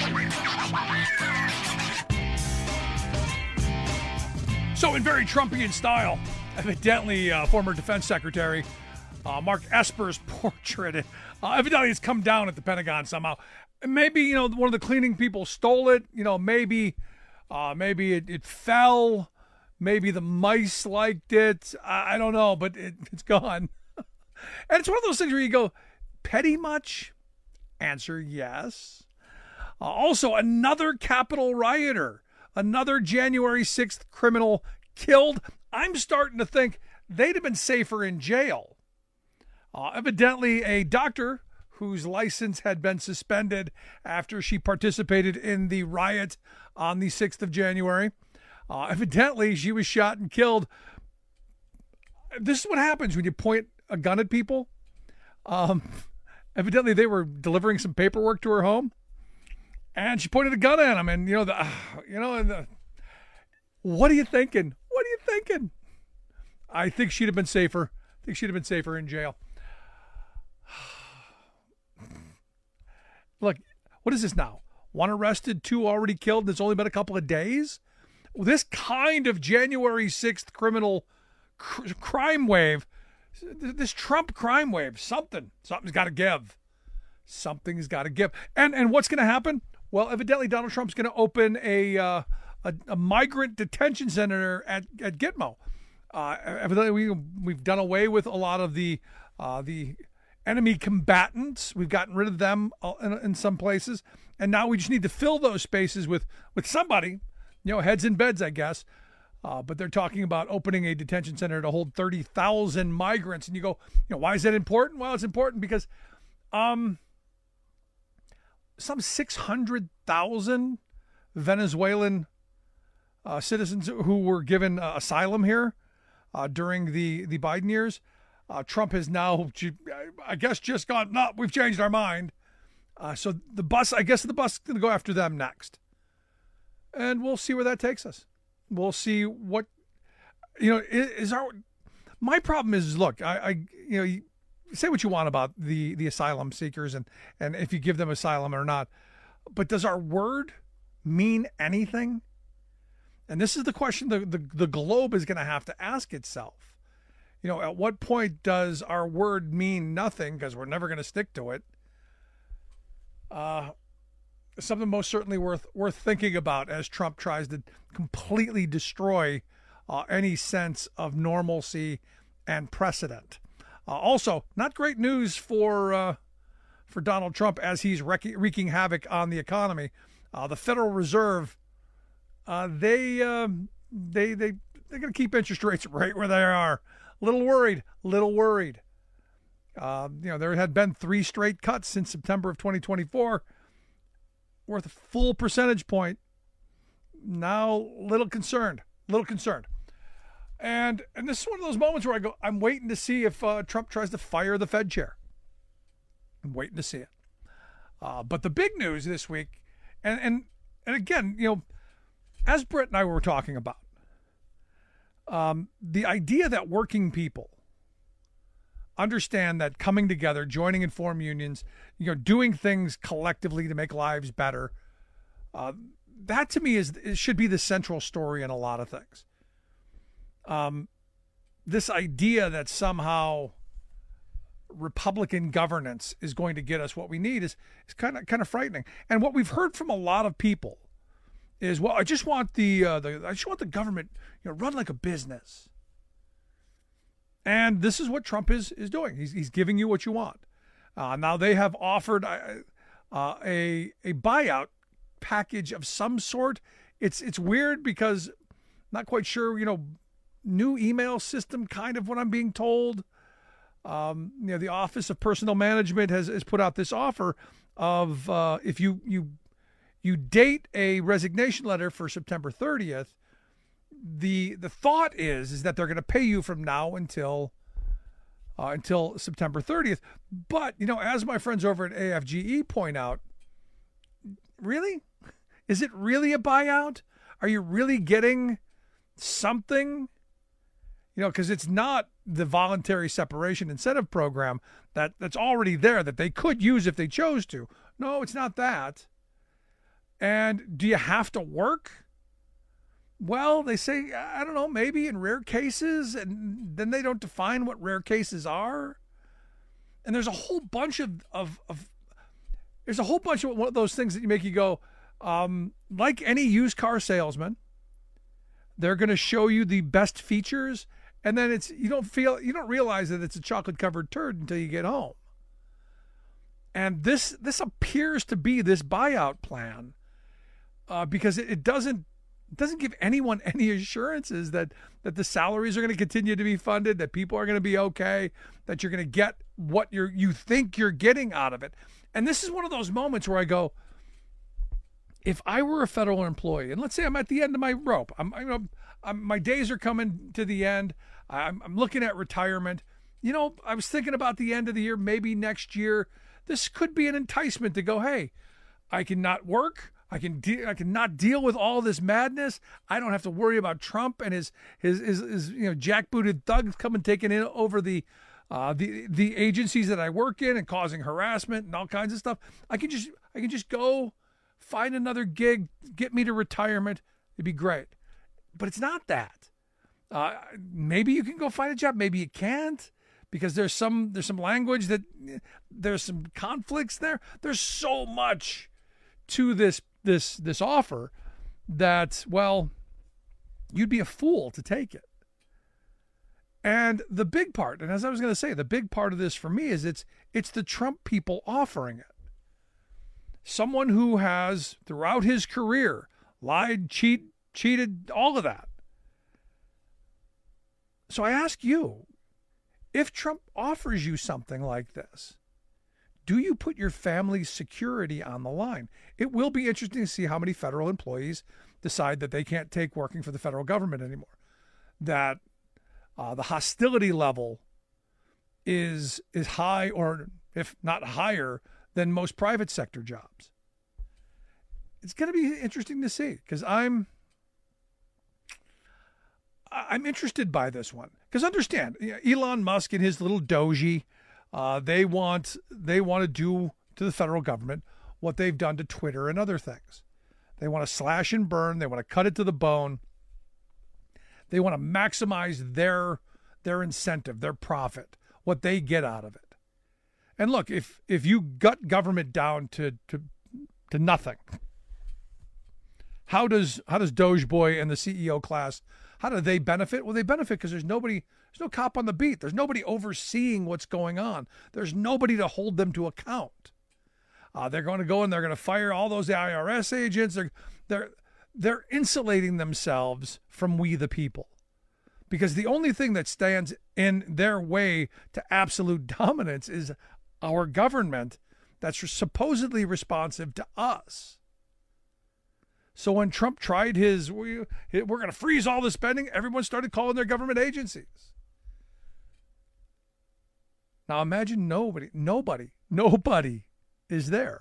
So in very Trumpian style, evidently uh, former Defense Secretary uh, Mark Esper's portrait, uh, evidently it's come down at the Pentagon somehow. Maybe, you know, one of the cleaning people stole it. You know, maybe uh, maybe it, it fell. Maybe the mice liked it. I, I don't know, but it, it's gone. And it's one of those things where you go, petty much? Answer, yes. Uh, also, another Capitol rioter, another January sixth criminal killed. I'm starting to think they'd have been safer in jail. Uh, evidently, a doctor whose license had been suspended after she participated in the riot on the sixth of January. Uh, evidently, she was shot and killed. This is what happens when you point a gun at people. Um, evidently, they were delivering some paperwork to her home, and she pointed a gun at them. And you know, the, uh, you know, and the, what are you thinking? What are you thinking? I think she'd have been safer. I think she'd have been safer in jail. Look, what is this now? One arrested, two already killed, and it's only been a couple of days? This kind of January sixth criminal cr- crime wave, this Trump crime wave, something, something's got to give. Something's got to give. And and what's going to happen? Well, evidently Donald Trump's going to open a, uh, a a migrant detention center at, at Gitmo. Uh, evidently we, we've done away with a lot of the uh, the enemy combatants. We've gotten rid of them in, in some places. And now we just need to fill those spaces with, with somebody, you know, heads in beds, I guess. Uh, but they're talking about opening a detention center to hold thirty thousand migrants. And you go, you know, why is that important? Well, it's important because um, some six hundred thousand Venezuelan uh, citizens who were given uh, asylum here uh, during the, the Biden years, uh, Trump has now, I guess, just gone, no, we've changed our mind. Uh, so the bus, I guess the bus is going to go after them next. And we'll see where that takes us. We'll see what, you know, is our, my problem is, look, I, I you know, you say what you want about the, the asylum seekers and, and if you give them asylum or not, but does our word mean anything? And this is the question the, the, the globe is going to have to ask itself. You know, at what point does our word mean nothing because we're never going to stick to it? Uh, something most certainly worth worth thinking about as Trump tries to completely destroy uh, any sense of normalcy and precedent. Uh, also, not great news for uh, for Donald Trump as he's wreaking, wreaking havoc on the economy. Uh, the Federal Reserve, uh, they uh, they they they're going to keep interest rates right where they are. A little worried, little worried. Uh, you know, there had been three straight cuts since September of twenty twenty-four, worth a full percentage point. Now, little concerned, little concerned. And and this is one of those moments where I go, I'm waiting to see if uh, Trump tries to fire the Fed chair. I'm waiting to see it. Uh, but the big news this week, and, and, and again, you know, as Britt and I were talking about, um, the idea that working people understand that coming together, joining and form unions, you know, doing things collectively to make lives better, uh, that to me is it should be the central story in a lot of things. Um, this idea that somehow Republican governance is going to get us what we need is is kind of kind of frightening. And what we've heard from a lot of people is, well, I just want the uh, the I just want the government, you know, run like a business. And this is what Trump is is doing. He's he's giving you what you want. Uh, now they have offered uh, uh, a a buyout package of some sort. It's it's weird because not quite sure, you know, new email system, kind of what I'm being told. Um, you know, the Office of Personnel Management has, has put out this offer of uh, if you you you date a resignation letter for September thirtieth, the the thought is is that they're going to pay you from now until uh, until September thirtieth. But you know, as my friends over at A F G E point out, really, is it really a buyout? Are you really getting something? You know, because it's not the voluntary separation incentive program that, that's already there that they could use if they chose to. No, it's not that. And do you have to work? Well, they say, I don't know, maybe in rare cases, and then they don't define what rare cases are. And there's a whole bunch of, of, of there's a whole bunch of one of those things that you make you go, um, like any used car salesman, they're going to show you the best features. And then it's you don't feel you don't realize that it's a chocolate covered turd until you get home. And this this appears to be this buyout plan uh, because it, it doesn't it doesn't give anyone any assurances that that the salaries are going to continue to be funded, that people are going to be okay, that you're going to get what you're you think you're getting out of it. And this is one of those moments where I go, if I were a federal employee, and let's say I'm at the end of my rope, I'm, I'm, I'm my days are coming to the end. I'm, I'm looking at retirement. You know, I was thinking about the end of the year, maybe next year. This could be an enticement to go, hey, I can not work. I can de- I can not deal with all this madness. I don't have to worry about Trump and his his his, his you know jackbooted thugs coming taking in over the uh, the the agencies that I work in and causing harassment and all kinds of stuff. I can just I can just go find another gig, get me to retirement. It'd be great. But it's not that. Uh, maybe you can go find a job. Maybe you can't because there's some there's some language that there's some conflicts there. There's so much to this this this offer that, well, you'd be a fool to take it. And the big part, and as I was going to say, the big part of this for me is it's it's the Trump people offering it. Someone who has, throughout his career, lied, cheat, cheated, all of that. So I ask you, if Trump offers you something like this, do you put your family's security on the line? It will be interesting to see how many federal employees decide that they can't take working for the federal government anymore. That uh, the hostility level is is high, or if not higher, than most private sector jobs. It's going to be interesting to see because I'm I'm interested by this one. Because understand, Elon Musk and his little doji, uh, they want they want to do to the federal government what they've done to Twitter and other things. They want to slash and burn. They want to cut it to the bone. They want to maximize their their incentive, their profit, what they get out of it. And look, if if you gut government down to to to nothing, how does how does Doge Boy and the C E O class, how do they benefit? Well, they benefit because there's nobody, there's no cop on the beat. There's nobody overseeing what's going on. There's nobody to hold them to account. Uh, they're going to go and they're going to fire all those I R S agents. They're they're they're insulating themselves from we the people. Because the only thing that stands in their way to absolute dominance is our government that's supposedly responsive to us. So when Trump tried his, we, we're going to freeze all the spending, everyone started calling their government agencies. Now imagine nobody, nobody, nobody is there.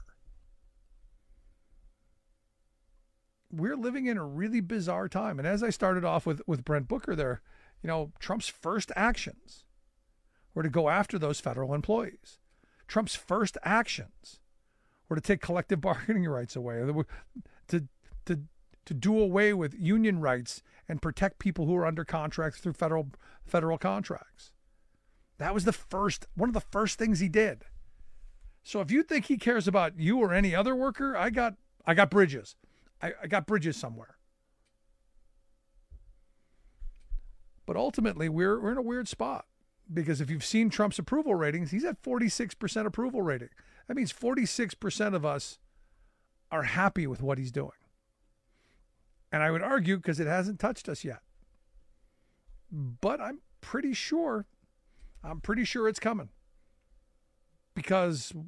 We're living in a really bizarre time. And as I started off with, with Brent Booker there, you know, Trump's first actions were to go after those federal employees. Trump's first actions were to take collective bargaining rights away, to to to do away with union rights and protect people who are under contracts through federal federal contracts. That was the first one of the first things he did. So if you think he cares about you or any other worker, I got I got bridges. I, I got bridges somewhere. But ultimately, we're we're in a weird spot because if you've seen Trump's approval ratings, he's at forty-six percent approval rating. That means forty-six percent of us are happy with what he's doing. And I would argue, because it hasn't touched us yet, but I'm pretty sure, I'm pretty sure it's coming. Because,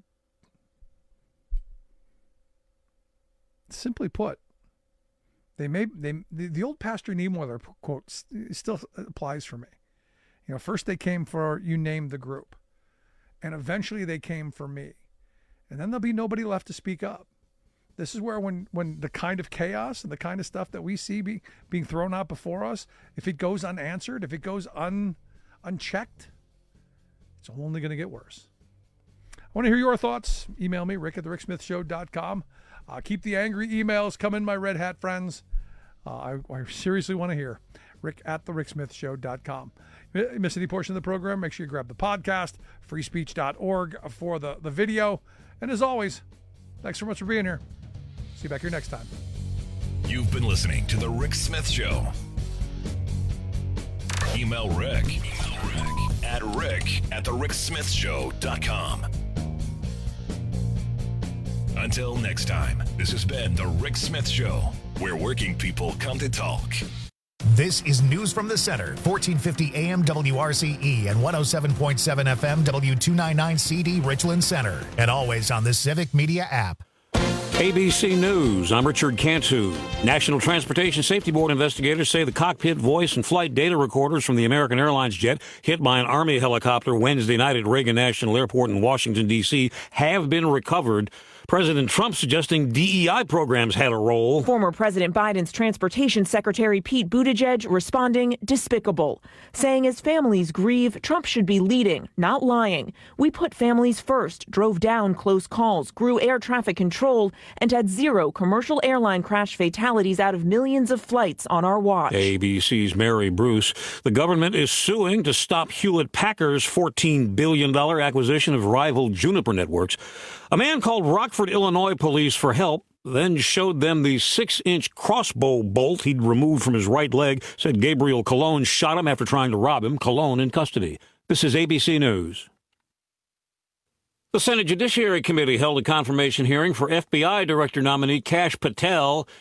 simply put, they may they the, the old Pastor Niemöller quote still applies for me. You know, first they came for, you name the group, and eventually they came for me, and then there'll be nobody left to speak up. This is where when when the kind of chaos and the kind of stuff that we see be, being thrown out before us, if it goes unanswered, if it goes un unchecked, it's only going to get worse. I want to hear your thoughts. Email me, rick at the rick smith show dot com. Uh, keep the angry emails coming, my red hat friends. Uh, I, I seriously want to hear. Rick at the rick smith show dot com. Miss any portion of the program, make sure you grab the podcast, free speech dot org for the, the video. And as always, thanks so much for being here. See you back here next time. You've been listening to The Rick Smith Show. Email Rick, Email Rick at rick at the rick smith show dot com. Until next time, this has been The Rick Smith Show, where working people come to talk. This is News from the Center, fourteen fifty A M W R C E and one oh seven point seven F M W two ninety-nine C D Richland Center, and always on the Civic Media app. A B C News, I'm Richard Cantu. National Transportation Safety Board investigators say the cockpit voice and flight data recorders from the American Airlines jet hit by an Army helicopter Wednesday night at Reagan National Airport in Washington, D C have been recovered. President Trump suggesting D E I programs had a role. Former President Biden's Transportation Secretary Pete Buttigieg responding despicable, saying as families grieve, Trump should be leading, not lying. We put families first, drove down close calls, grew air traffic control, and had zero commercial airline crash fatalities out of millions of flights on our watch. A B C's Mary Bruce. The government is suing to stop Hewlett-Packard's fourteen billion dollars acquisition of rival Juniper Networks. A man called Rockford, Illinois police for help, then showed them the six-inch crossbow bolt he'd removed from his right leg, said Gabriel Colon shot him after trying to rob him. Colon in custody. This is A B C News. The Senate Judiciary Committee held a confirmation hearing for F B I Director nominee Kash Patel.